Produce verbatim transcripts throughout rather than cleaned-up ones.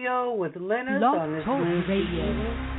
Studio with Lennis Blog on this Talk Wednesday Radio. evening.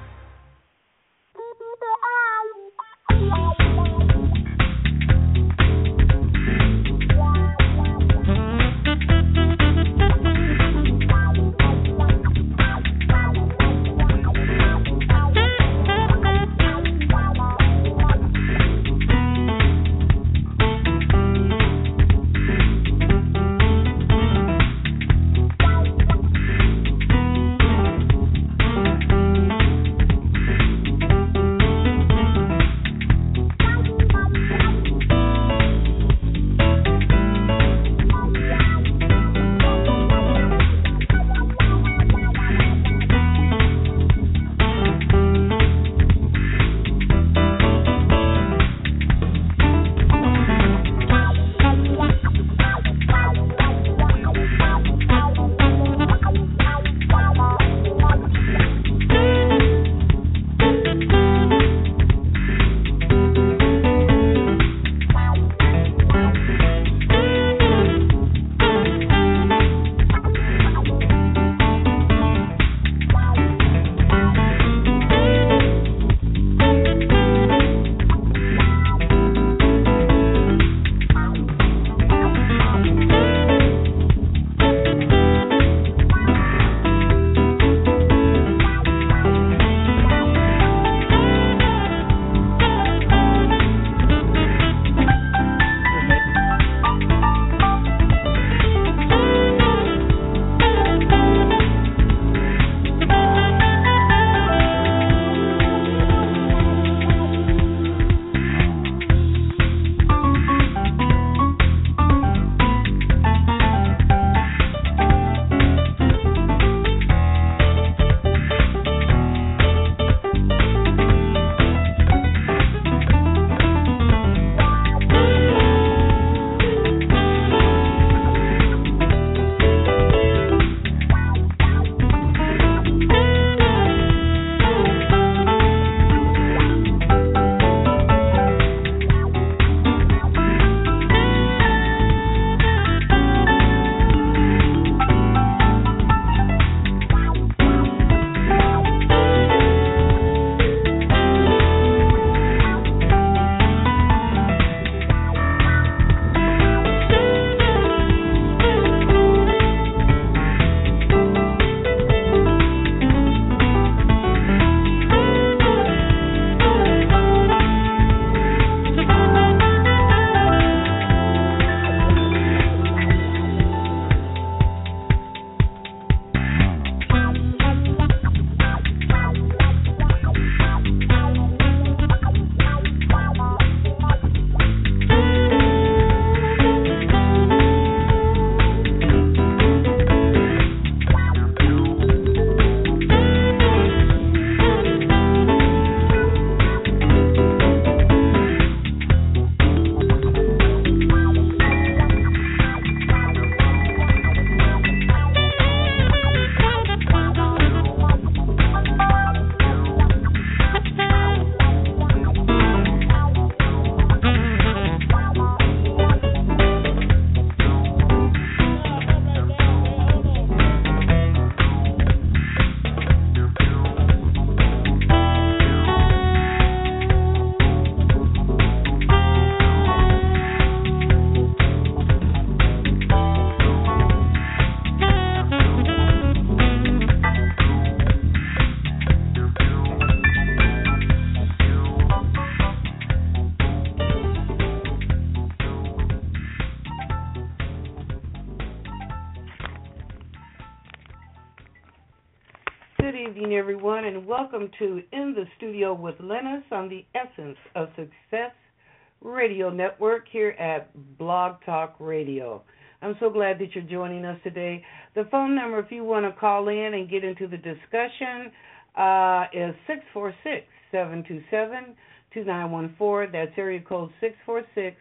Good evening, everyone, and welcome to In the Studio with Lennis on the Essence of Success Radio Network here at Blog Talk Radio. I'm so glad that you're joining us today. The phone number, if you want to call in and get into the discussion, uh, is six four six, seven two seven, two nine one four. That's area code six four six,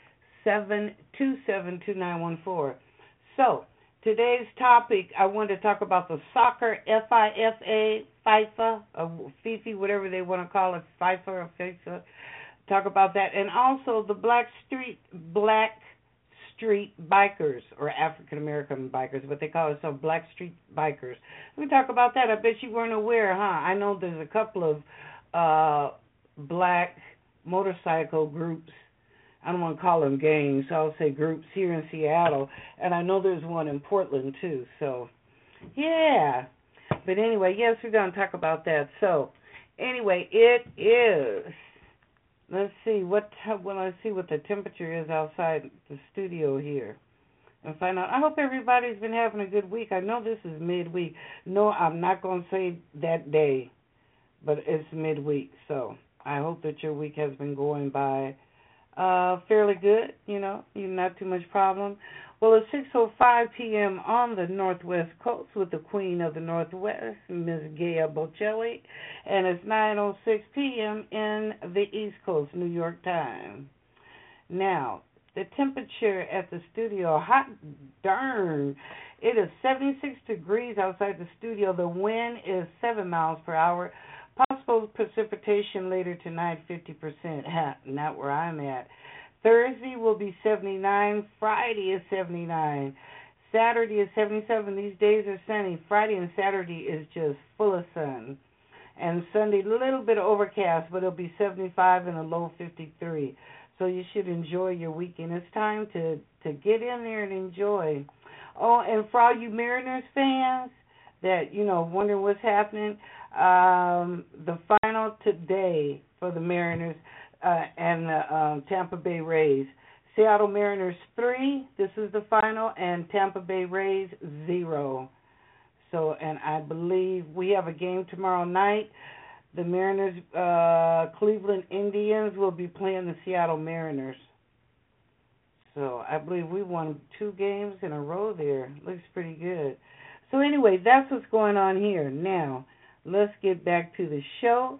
seven two seven, two nine one four. So, today's topic, I want to talk about the soccer F I F A, FIFA, or FIFA, whatever they want to call it, FIFA or FIFA. Talk about that. And also the Black Street Black Street Bikers, or African American bikers, but they call themselves Black Street Bikers. We talk about that. I bet you weren't aware, huh? I know there's a couple of uh, black motorcycle groups. I don't want to call them gangs, so I'll say groups here in Seattle, and I know there's one in Portland too. So, yeah. But anyway, yes, we're going to talk about that. So, anyway, it is. Let's see what. Well, let's see what the temperature is outside the studio here, and find out. I hope everybody's been having a good week. I know this is midweek. No, I'm not going to say that day, but it's midweek. So I hope that your week has been going by uh, fairly good. You know, not too much problem. Well, it's six oh five p.m. on the Northwest Coast with the Queen of the Northwest, Miss Gaia Bocelli, and it's nine oh six p.m. in the East Coast, New York time. Now, the temperature at the studio, hot darn, it is seventy-six degrees outside the studio. The wind is seven miles per hour. Possible precipitation later tonight, fifty percent. Not where I'm at. Thursday will be seventy-nine. Friday is seventy-nine. Saturday is seventy-seven. These days are sunny. Friday and Saturday is just full of sun. And Sunday, a little bit overcast, but it'll be seventy-five and a low fifty-three. So you should enjoy your weekend. It's time to, to get in there and enjoy. Oh, and for all you Mariners fans that, you know, wondering what's happening, um, the final today for the Mariners, Uh, and the um, Tampa Bay Rays. Seattle Mariners three, this is the final, and Tampa Bay Rays zero. So, and I believe we have a game tomorrow night. The Mariners, uh, Cleveland Indians will be playing the Seattle Mariners. So I believe we won two games in a row there. Looks pretty good. So anyway, that's what's going on here. Now, let's get back to the show.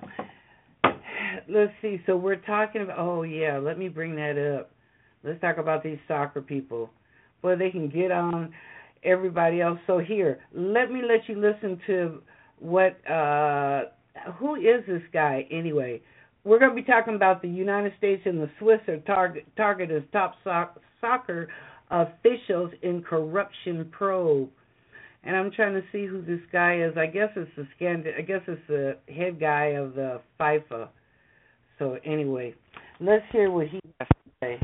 Let's see. So we're talking about, oh, yeah, let me bring that up. Let's talk about these soccer people. Boy, they can get on everybody else. So here, let me let you listen to what, uh, who is this guy anyway? We're going to be talking about the United States and the Swiss are target, targeted as top so- soccer officials in corruption probe. And I'm trying to see who this guy is. I guess it's the Scand- I guess it's the head guy of the FIFA. So anyway, let's hear what he has to say.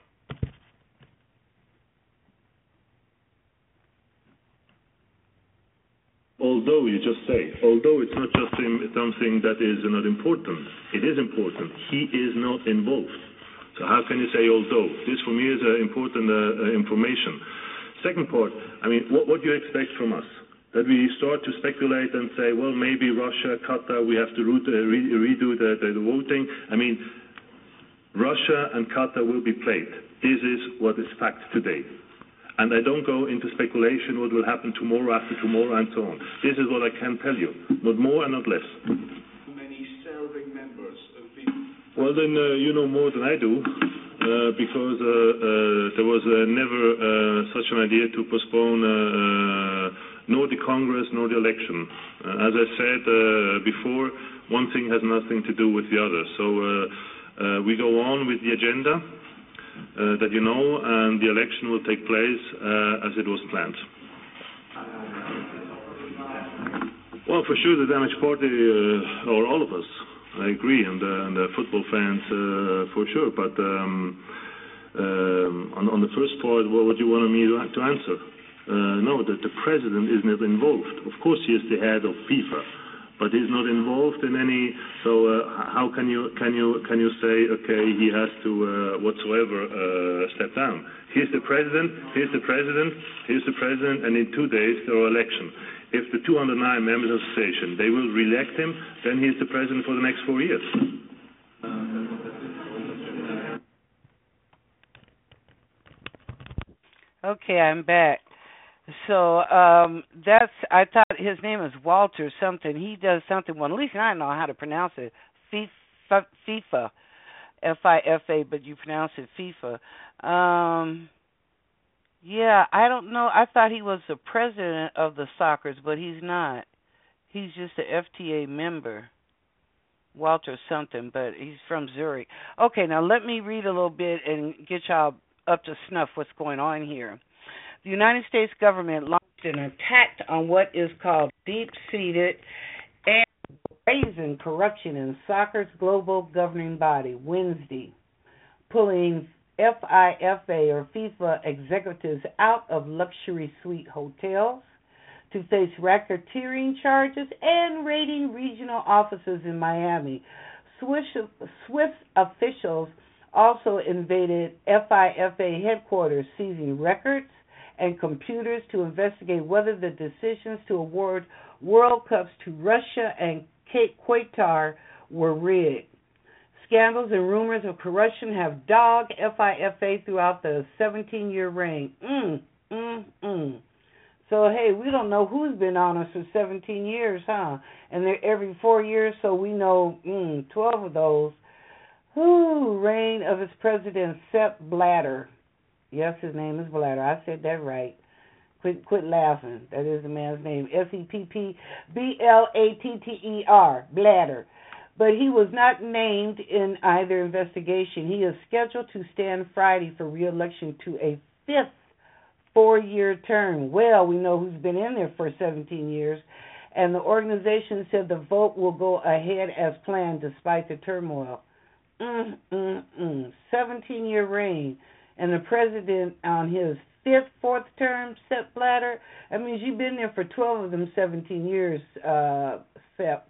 Although you just say, although it's not just something that is not important, it is important. He is not involved. So how can you say although? This for me is uh, important uh, information. Second part, I mean, what, what do you expect from us? That we start to speculate and say, well, maybe Russia, Qatar, we have to root, uh, re- redo the, the, the voting. I mean, Russia and Qatar will be played. This is what is fact today. And I don't go into speculation what will happen tomorrow, after tomorrow, and so on. This is what I can tell you. Not more and not less. Many serving members of the... Well, then uh, you know more than I do, uh, because uh, uh, there was uh, never uh, such an idea to postpone uh, uh, nor the Congress nor the election. Uh, as I said uh, before, one thing has nothing to do with the other. So uh, uh, we go on with the agenda uh, that you know, and the election will take place uh, as it was planned. Well, for sure, the Danish party, uh, or all of us, I agree, and, uh, and the football fans uh, for sure. But um, um, on, on the first part, what would you want me to, to answer? Uh, no, that the president is not involved. Of course, he is the head of FIFA, but he's not involved in any. So uh, how can you can you can you say okay he has to uh, whatsoever uh, step down? He's the president. He's the president. He's the president, and in two days there are elections. If the two hundred nine members of the association they will re-elect him, then he's the president for the next four years. Okay, I'm back. So um, that's, I thought his name is Walter something. He does something, well, at least I know how to pronounce it, FIFA, FIFA, F I F A, but you pronounce it FIFA. Um, yeah, I don't know. I thought he was the president of the Soccers, but he's not. He's just an F T A member, Walter something, but he's from Zurich. Okay, now let me read a little bit and get y'all up to snuff what's going on here. The United States government launched an attack on what is called deep-seated and brazen corruption in soccer's global governing body Wednesday, pulling FIFA or FIFA executives out of luxury suite hotels to face racketeering charges and raiding regional offices in Miami. Swiss, Swiss officials also invaded FIFA headquarters, seizing records and computers to investigate whether the decisions to award World Cups to Russia and Qatar were rigged. Scandals and rumors of corruption have dogged FIFA throughout the seventeen-year reign. Mm, mm, mm. So, hey, we don't know who's been on us for seventeen years, huh? And they're every four years, so we know mm, twelve of those. Who reign of its president, Sepp Blatter. Yes, his name is Blatter. I said that right. Quit quit laughing. That is the man's name. S E P P B L A T T E R, Blatter. But he was not named in either investigation. He is scheduled to stand Friday for re-election to a fifth four-year term. Well, we know who's been in there for seventeen years. And the organization said the vote will go ahead as planned despite the turmoil. Mm, mm, mm. seventeen-year reign. And the president on his fifth, fourth term, Sepp Blatter. That means you've been there for twelve of them seventeen years, uh, Sepp.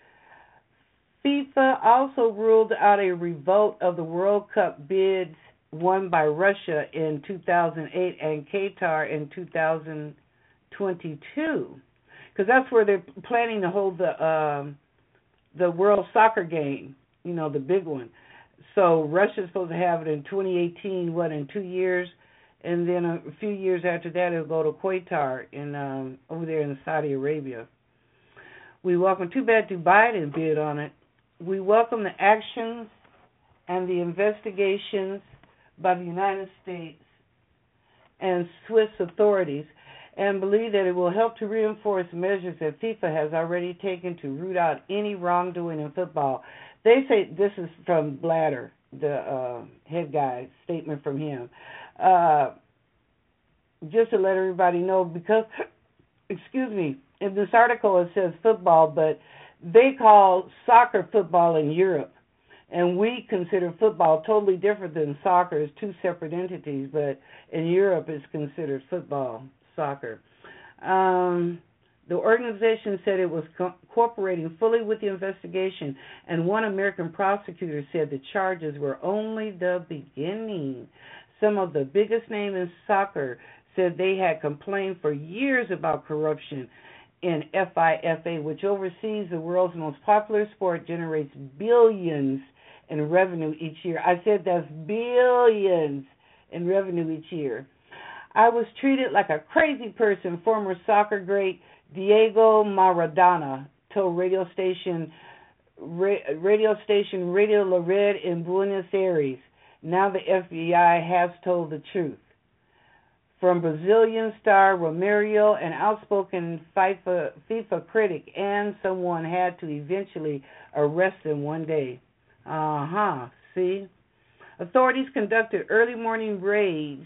FIFA also ruled out a revote of the World Cup bids won by Russia in two thousand eight and Qatar in two thousand twenty-two, because that's where they're planning to hold the um, the World Soccer game, you know, the big one. So Russia's supposed to have it in twenty eighteen, what, in two years, and then a few years after that it'll go to Qatar in um, over there in Saudi Arabia. We welcome, too bad Dubai didn't bid on it. We welcome the actions and the investigations by the United States and Swiss authorities, and believe that it will help to reinforce measures that FIFA has already taken to root out any wrongdoing in football. They say, this is from Blatter, the uh, head guy, statement from him. Uh, just to let everybody know, because, excuse me, in this article it says football, but they call soccer football in Europe. And we consider football totally different than soccer as two separate entities, but in Europe it's considered football, soccer. Um, the organization said it was co- cooperating fully with the investigation, and one American prosecutor said the charges were only the beginning. Some of the biggest names in soccer said they had complained for years about corruption in FIFA, which oversees the world's most popular sport, generates billions in revenue each year. I said that's billions in revenue each year. I was treated like a crazy person, former soccer great Diego Maradona told radio station radio station Radio La Red in Buenos Aires. Now the F B I has told the truth. From Brazilian star Romario, an outspoken FIFA, FIFA critic, and someone had to eventually arrest him one day. Uh-huh, see? Authorities conducted early morning raids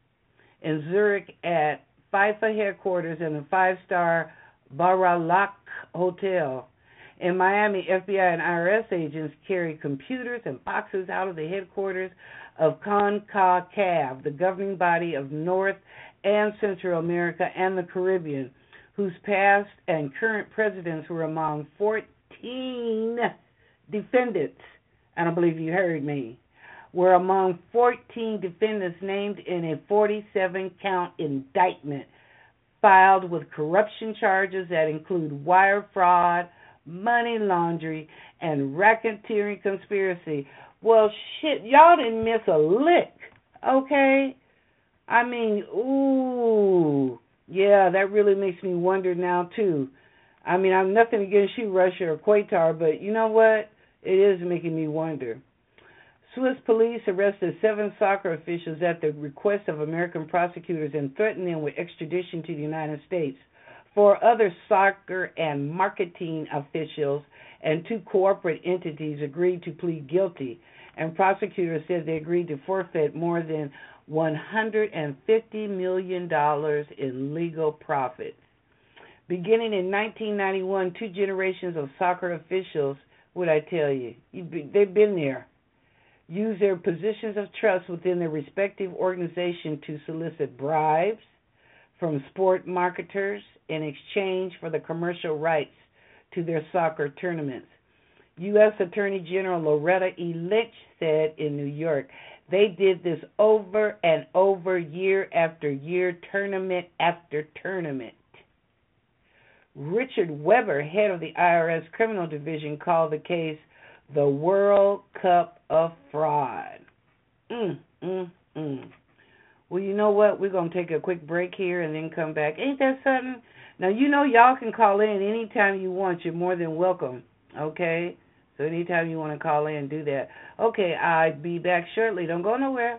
in Zurich at FIFA headquarters and the five-star Baralak Hotel. In Miami, F B I and I R S agents carried computers and boxes out of the headquarters of CONCACAF, the governing body of North and Central America and the Caribbean, whose past and current presidents were among fourteen defendants, and I believe you heard me, were among fourteen defendants named in a forty-seven count indictment filed with corruption charges that include wire fraud, money laundering, and racketeering conspiracy. Well, shit, y'all didn't miss a lick, okay? I mean, ooh, yeah, that really makes me wonder now, too. I mean, I'm nothing against you, Russia or Qatar, but you know what? It is making me wonder. Swiss police arrested seven soccer officials at the request of American prosecutors and threatened them with extradition to the United States. Four other soccer and marketing officials and two corporate entities agreed to plead guilty, and prosecutors said they agreed to forfeit more than one hundred fifty million dollars in legal profits. Beginning in nineteen ninety-one, two generations of soccer officials, what I tell you, they've been there, use their positions of trust within their respective organization to solicit bribes from sport marketers in exchange for the commercial rights to their soccer tournaments. U S Attorney General Loretta E. Lynch said in New York, they did this over and over, year after year, tournament after tournament. Richard Weber, head of the I R S Criminal Division, called the case the World Cup of Fraud. Mm, mm, mm. Well, you know what? We're going to take a quick break here and then come back. Ain't that something? Now, you know y'all can call in anytime you want. You're more than welcome, okay? So anytime you want to call in, do that. Okay, I'll be back shortly. Don't go nowhere.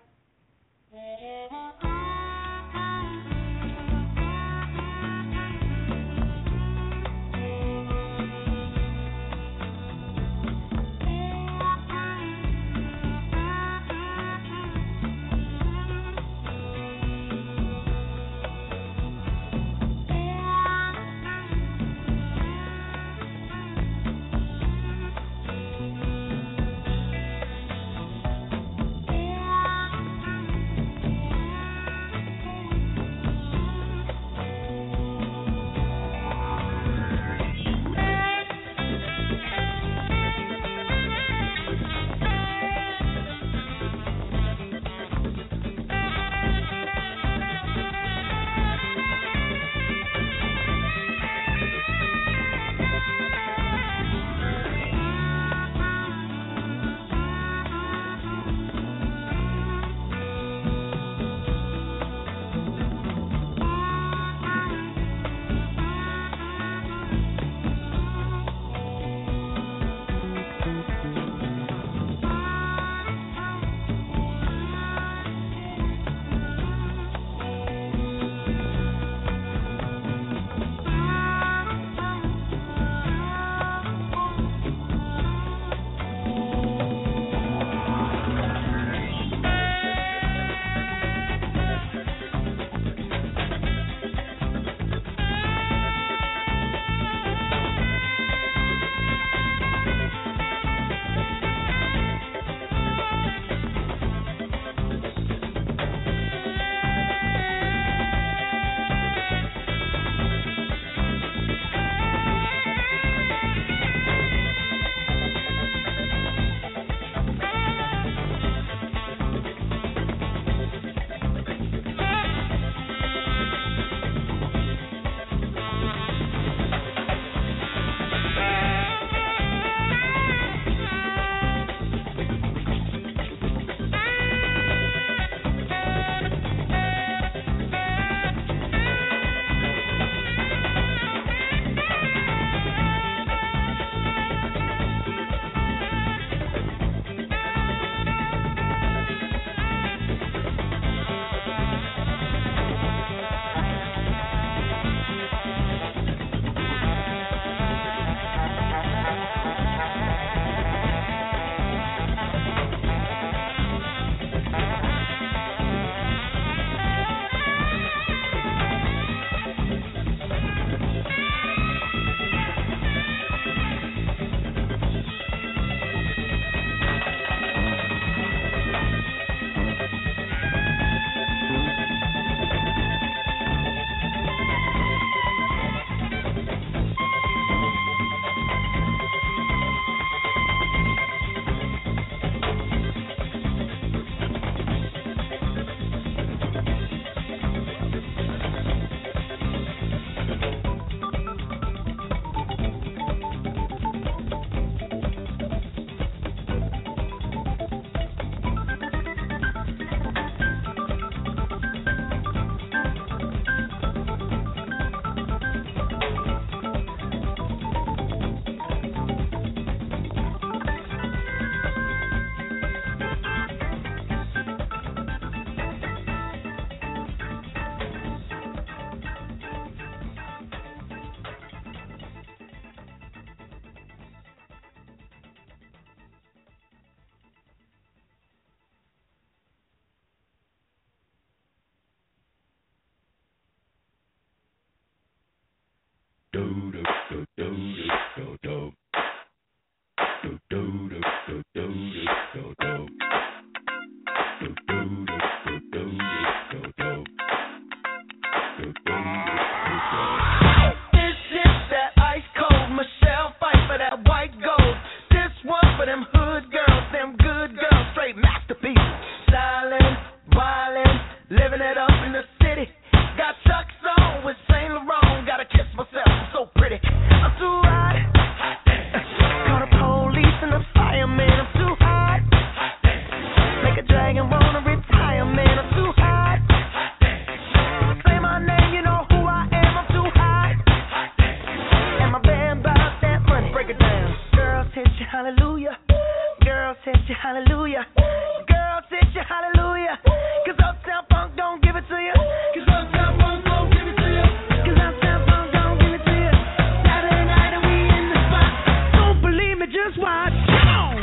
hit you, hallelujah. Girls hit you, hallelujah. Cause Uptown Funk don't give it to you. Cause Uptown Funk don't give it to you. Cause Uptown Funk don't give it to you. Saturday night and we in the spot. Don't believe me, just watch. Come on.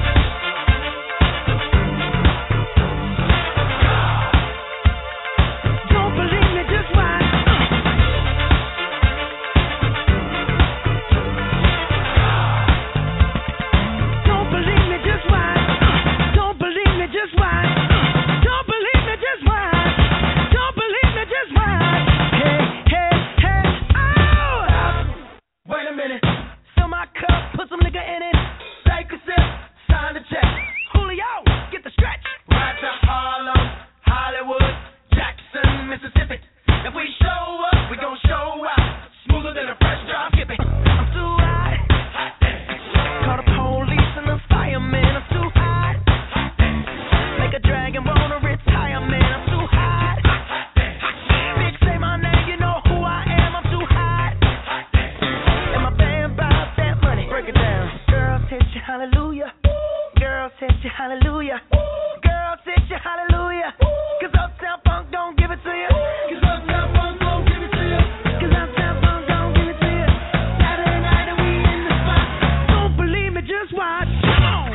Don't believe me, just watch. Don't believe me, just watch. Don't believe me, just watch. Don't believe me, just watch. Don't believe me, just watch. Hey, hey, hey, oh! Wait a minute. Fill my cup, put some nigga in it. Take a sip, sign the check. Julio, get the stretch. Right to Harlem, Hollywood, Jackson, Mississippi. If we show up, we gon' show out. Smoother than a fresh drop skipping. I'm too hot. Call the police and the fireman. I'm too hot. Make a dragon wanna retire, man. I'm too hot. Bitch, say my name, you know who I am. I'm too hot. And my band bout that money. Break it down. Girls hit you, hallelujah. Girls hit you, hallelujah. Girls hit you, hallelujah. Cause Uptown Funk don't give it to you. Cause Uptown Funk don't give it to you. Cause Uptown Funk don't give it to you. Saturday night and we in the spot. Don't believe me, just watch. Come on.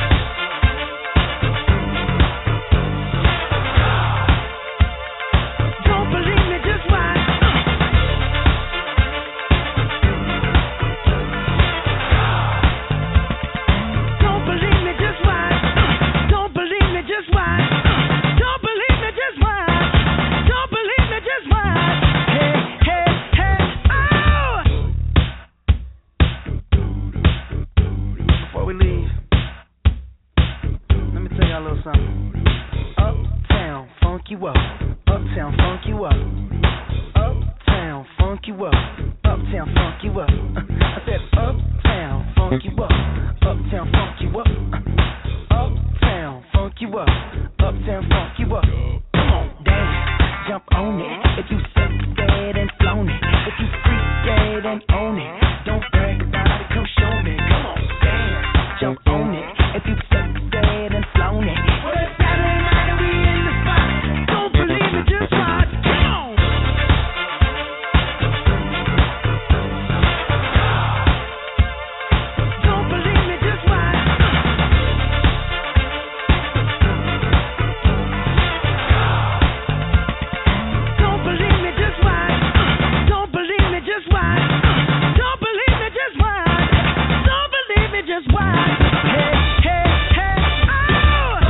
Don't believe me, just watch. Don't believe me, just watch. Don't believe me, just watch. Don't believe me, just watch. Don't believe me, just watch. Hey, hey, hey, oh! Before we leave, let me tell y'all a little something. Uptown, funk you up. Uptown, funk you up. Uptown, funk you up. Uptown, funk you up. I said uptown, funk you up. Uptown, funk you up. Uptown, funk you up. Uptown, funk you up. Come on, dance, jump on it. If you suck dead and flown it. If you freak dead and own it. Don't brag about it, come show me. Come on, dance, jump on it. If you suck dead and flown it. Well, it's Saturday night and we in the spot. Don't believe it, just watch. Come on. Don't believe me, just watch. Don't believe me, just watch. Don't believe me, just watch. Don't believe me, just watch. Don't believe me, just watch. Hey, hey, hey, oh!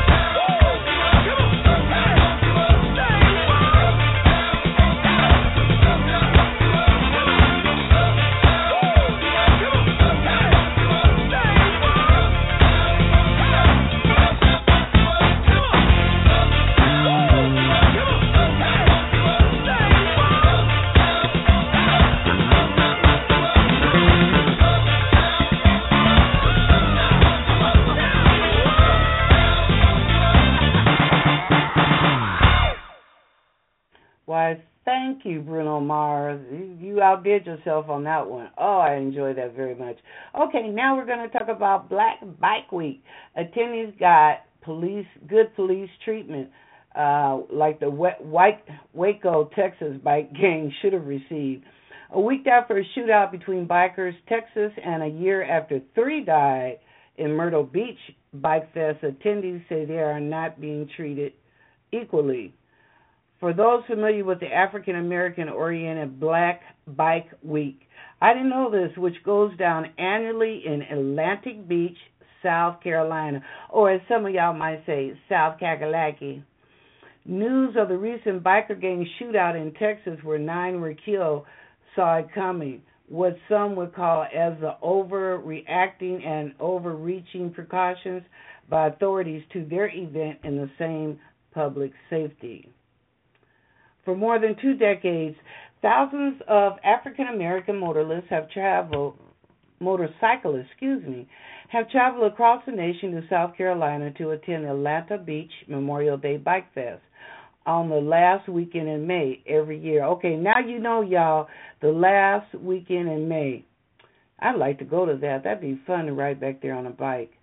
Why, thank you, Bruno Mars. You you outdid yourself on that one. Oh, I enjoyed that very much. Okay, now we're going to talk about Black Bike Week. Attendees got police good police treatment, uh, like the White Waco, Texas bike gang should have received. A week after a shootout between bikers, Texas, and a year after three died in Myrtle Beach Bike Fest, attendees say they are not being treated equally. For those familiar with the African American oriented Black Bike Week, I didn't know this, which goes down annually in Atlantic Beach, South Carolina, or as some of y'all might say, South Kakalaki. News of the recent biker gang shootout in Texas where nine were killed saw it coming, what some would call as the overreacting and overreaching precautions by authorities to their event in the same public safety. For more than two decades, thousands of African American motorists have traveled, motorcyclists, excuse me, have traveled across the nation to South Carolina to attend the Atlanta Beach Memorial Day Bike Fest on the last weekend in May every year. Okay, now you know, y'all, the last weekend in May. I'd like to go to that. That'd be fun to ride back there on a bike.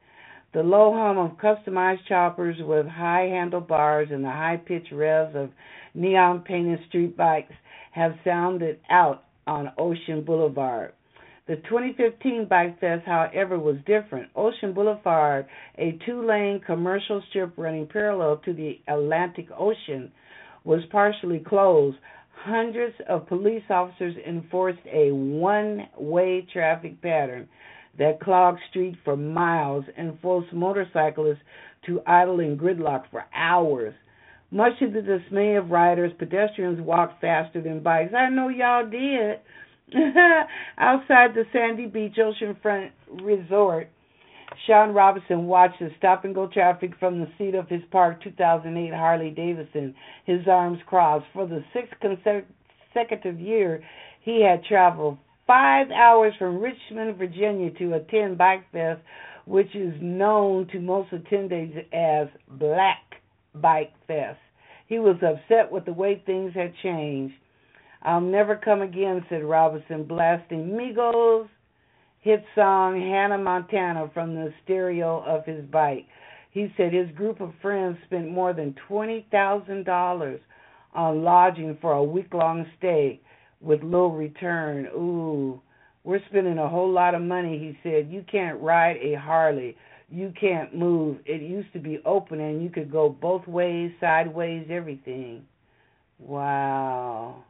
The low hum of customized choppers with high handlebars and the high-pitched revs of neon-painted street bikes have sounded out on Ocean Boulevard. The twenty fifteen Bike Fest, however, was different. Ocean Boulevard, a two-lane commercial strip running parallel to the Atlantic Ocean, was partially closed. Hundreds of police officers enforced a one-way traffic pattern that clogged streets for miles and forced motorcyclists to idle in gridlock for hours. Much to the dismay of riders, pedestrians walked faster than bikes. I know y'all did. Outside the Sandy Beach Oceanfront Resort, Sean Robinson watched the stop-and-go traffic from the seat of his parked two thousand eight Harley Davidson, his arms crossed. For the sixth consecutive year, he had traveled five hours from Richmond, Virginia to attend Bike Fest, which is known to most attendees as Black Bike Fest. He was upset with the way things had changed. "I'll never come again," said Robinson, blasting Migos' hit song Hannah Montana from the stereo of his bike. He said his group of friends spent more than twenty thousand dollars on lodging for a week-long stay with little return. Ooh, we're spending a whole lot of money, he said. You can't ride a Harley. You can't move. It used to be open and you could go both ways, sideways, everything. Wow.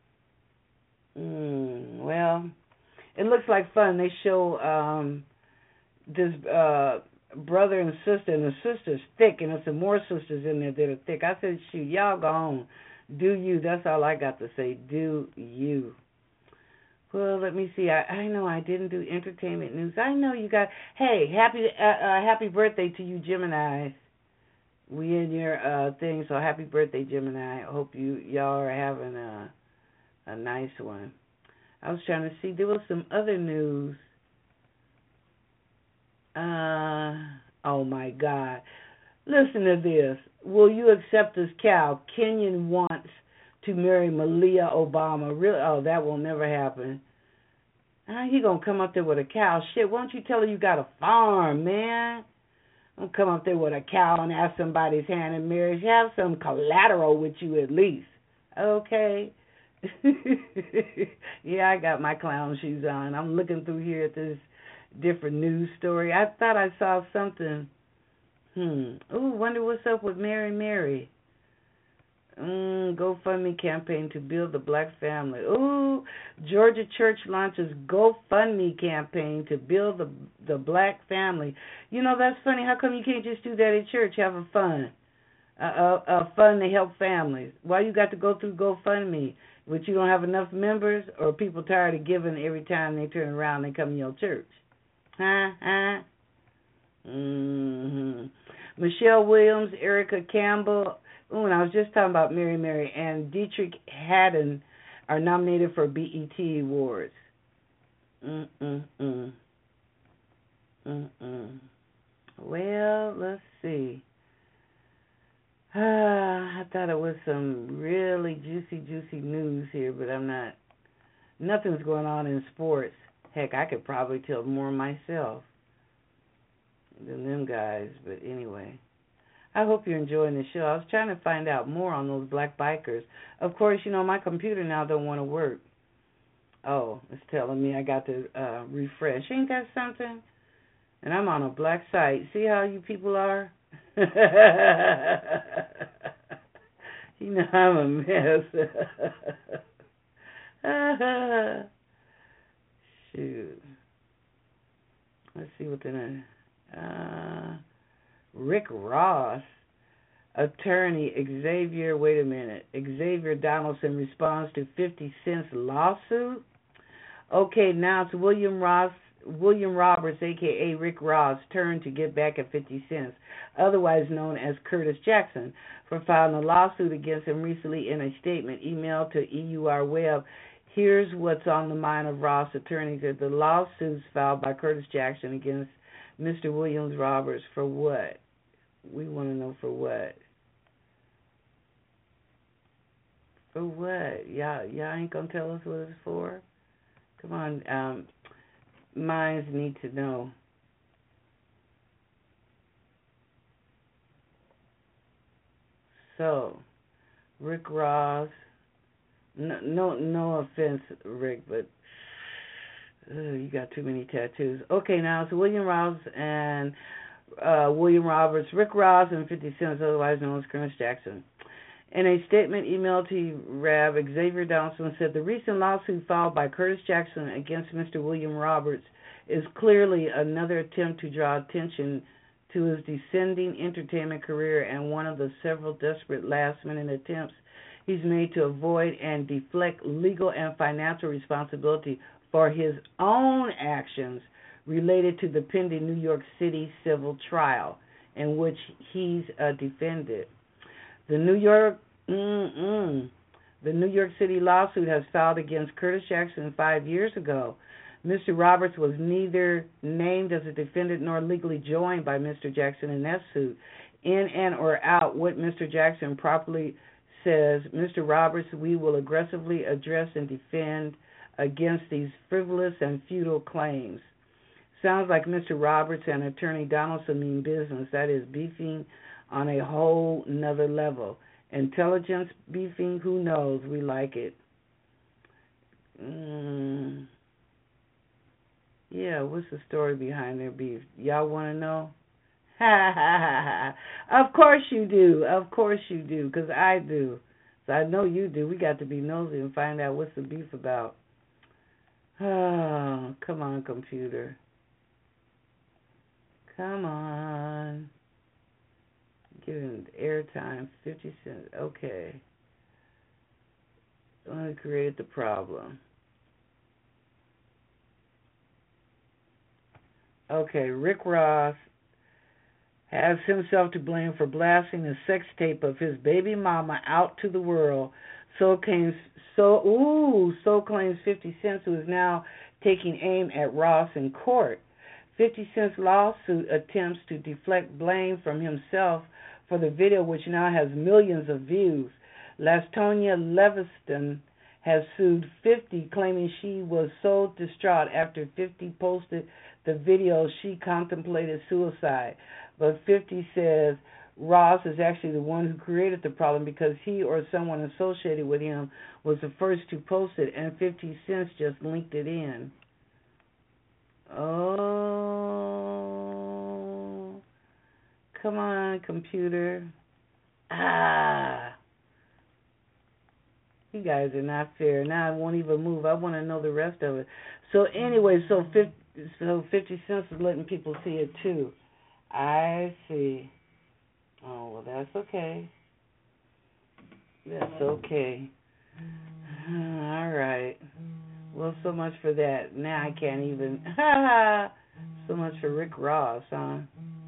Mm, well, it looks like fun. They show um, this uh, brother and sister, and the sister's thick, and there's some more sisters in there that are thick. I said, shoot, y'all go on. Do you. That's all I got to say. Do you. Well, let me see. I, I know I didn't do entertainment news. I know you got. Hey, happy uh, uh, happy birthday to you, Gemini. We in your uh, thing, so happy birthday, Gemini. I hope you y'all are having a a nice one. I was trying to see. There was some other news. Uh, oh my God. Listen to this. Will you accept this cow? Kenyan wants to marry Malia Obama. Really? Oh, that will never happen. How he gonna come up there with a cow? Shit, why don't you tell her you got a farm, man? Don't come up there with a cow and ask somebody's hand in marriage. Have some collateral with you at least. Okay? Yeah, I got my clown shoes on. I'm looking through here at this different news story. I thought I saw something. Hmm. Ooh, wonder what's up with Mary Mary. Mm, GoFundMe campaign to build the black family. Ooh, Georgia Church launches GoFundMe campaign to build the the black family. You know, that's funny. How come you can't just do that at church? Have a fun. Uh, uh, uh, fun to help families. Why you got to go through GoFundMe? But you don't have enough members, or people tired of giving every time they turn around and come to your church? Huh? Huh? Mm-hmm. Michelle Williams, Erica Campbell, ooh, and I was just talking about Mary Mary, and Dietrich Haddon are nominated for B E T Awards. Mm-mm-mm. Mm-mm. Well, let's see. Uh, I thought it was some really juicy, juicy news here, but I'm not. Nothing's going on in sports. Heck, I could probably tell more myself than them guys, but anyway. I hope you're enjoying the show. I was trying to find out more on those black bikers. Of course, you know, my computer now don't want to work. Oh, it's telling me I got to uh, refresh. Ain't that something? And I'm on a black site. See how you people are? You know, I'm a mess. Shoot. Let's see what the... Uh, Rick Ross, attorney Xavier, wait a minute, Xavier Donaldson responds to fifty Cent's lawsuit. Okay, now it's William Ross, William Roberts, a k a. Rick Ross, turn to get back at fifty Cent, otherwise known as Curtis Jackson, for filing a lawsuit against him recently. In a statement emailed to E U R Web, here's what's on the mind of Ross attorneys: that the lawsuits filed by Curtis Jackson against Mister Williams Roberts for what? We want to know for what. For what? Y'all, y'all ain't gonna tell us what it's for? Come on, um, minds need to know. So, Rick Ross. No, no, no offense, Rick, but uh, you got too many tattoos. Okay, now it's William Ross and uh, William Roberts, Rick Ross, and fifty Cent, otherwise known as Curtis Jackson. In a statement emailed to Rab, Xavier Donaldson said the recent lawsuit filed by Curtis Jackson against Mister William Roberts is clearly another attempt to draw attention to his descending entertainment career and one of the several desperate last-minute attempts he's made to avoid and deflect legal and financial responsibility for his own actions related to the pending New York City civil trial in which he's a defendant. The New York, mm-mm, the New York City lawsuit has filed against Curtis Jackson five years ago. Mister Roberts was neither named as a defendant nor legally joined by Mister Jackson in that suit. In and or out, what Mister Jackson properly says, Mister Roberts, we will aggressively address and defend against these frivolous and futile claims. Sounds like Mister Roberts and Attorney Donaldson mean business. That is beefing on a whole nother level. Intelligence beefing, who knows? We like it. Mm. Yeah, what's the story behind their beef? Y'all want to know? Ha ha ha ha. Of course you do. Of course you do, because I do. So I know you do. We got to be nosy and find out what's the beef about. Oh, come on, computer. Come on. Give him airtime, fifty cents. Okay. I created the problem. Okay, Rick Ross has himself to blame for blasting a sex tape of his baby mama out to the world. So claims, so ooh, so claims fifty Cent, who is now taking aim at Ross in court. fifty Cent's lawsuit attempts to deflect blame from himself for the video, which now has millions of views. Lastonia Leviston has sued fifty, claiming she was so distraught after fifty posted the video she contemplated suicide. But fifty says Ross is actually the one who created the problem because he or someone associated with him was the first to post it, and fifty Cent just linked it in. Oh, come on, computer. Ah. You guys are not fair. Now I won't even move. I want to know the rest of it. So anyway, so fifty, so fifty Cent is letting people see it too. I see. Oh, well, that's okay. That's okay. All right. Well, so much for that. Now I can't even. So much for Rick Ross, huh?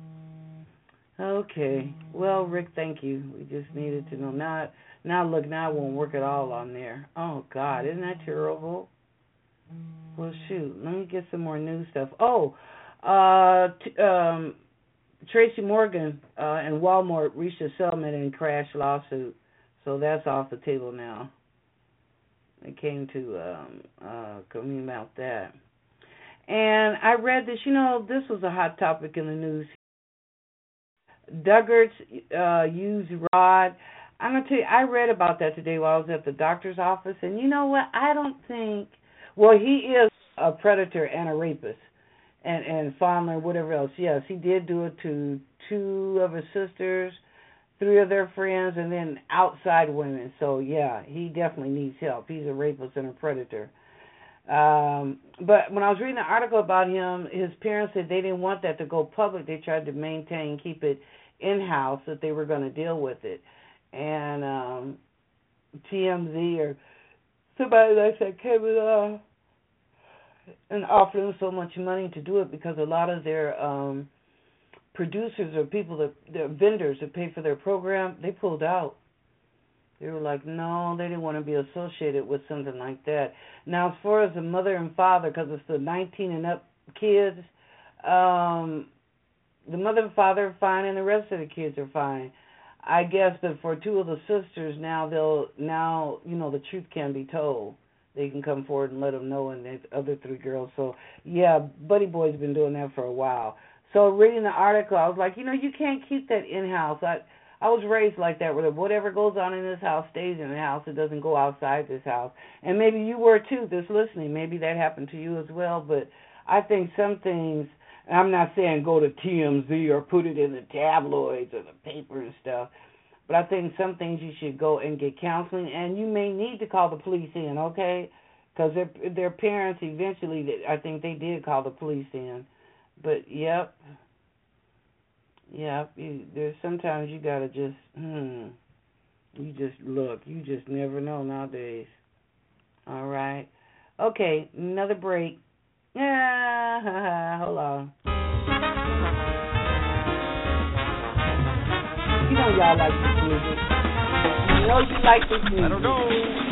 Okay. Well, Rick, thank you. We just needed to know. Now, now look, now it won't work at all on there. Oh, God, isn't that terrible? Well, shoot, let me get some more new stuff. Oh, uh, t- um, Tracy Morgan uh, and Walmart reached a settlement in Crash lawsuit, so that's off the table now. It came to um, uh, coming about that. And I read this, you know, this was a hot topic in the news. Duggards uh, used rod. I'm going to tell you, I read about that today while I was at the doctor's office, and you know what? I don't think, well, he is a predator and a rapist and, and fondler, whatever else. Yes, he did do it to two of his sisters, three of their friends, and then outside women. So, yeah, he definitely needs help. He's a rapist and a predator. Um, but when I was reading the article about him, his parents said they didn't want that to go public. They tried to maintain, keep it in-house, that they were going to deal with it. And um, T M Z or somebody like that came in, uh, and offered them so much money to do it because a lot of their um, producers or people, that their vendors that pay for their program, they pulled out. They were like, no, they didn't want to be associated with something like that. Now, as far as the mother and father, because it's the nineteen and up kids, um, the mother and father are fine, and the rest of the kids are fine. I guess that for two of the sisters, now they'll now you know the truth can be told. They can come forward and let them know, and the other three girls. So yeah, Buddy Boy's been doing that for a while. So reading the article, I was like, you know, you can't keep that in house. I I was raised like that, where whatever goes on in this house stays in the house. It doesn't go outside this house. And maybe you were too, that's listening. Maybe that happened to you as well. But I think some things, and I'm not saying go to T M Z or put it in the tabloids or the paper and stuff, but I think some things you should go and get counseling, and you may need to call the police in, okay? Because their, their parents eventually, I think they did call the police in. But, yep. Yeah, you, there's sometimes you gotta just, hmm, you just look. You just never know nowadays. All right. Okay, another break. Yeah, hold on. You know y'all like this music. You know you like this music. I don't know.